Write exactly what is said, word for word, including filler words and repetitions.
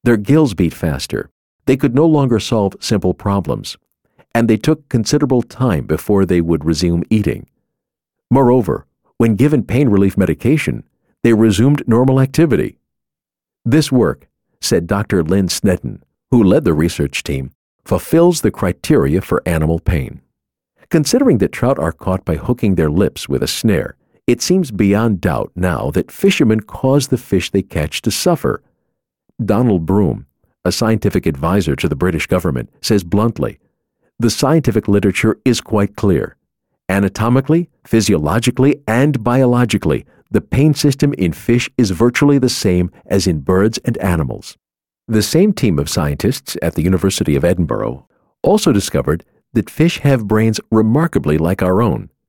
Their gills beat faster. They could no longer solve simple problems, and they took considerable time before they would resume eating. Moreover, when given pain relief medication, they resumed normal activity. This work, said Doctor Lynn Sneddon, who led the research team, fulfills the criteria for animal pain. Considering that trout are caught by hooking their lips with a snare, it seems beyond doubt now that fishermen cause the fish they catch to suffer. Donald Broom, a scientific advisor to the British government, says bluntly, "The scientific literature is quite clear. Anatomically, physiologically, and biologically, the pain system in fish is virtually the same as in birds and animals." The same team of scientists at the University of Edinburgh also discovered that fish have brains remarkably like our own,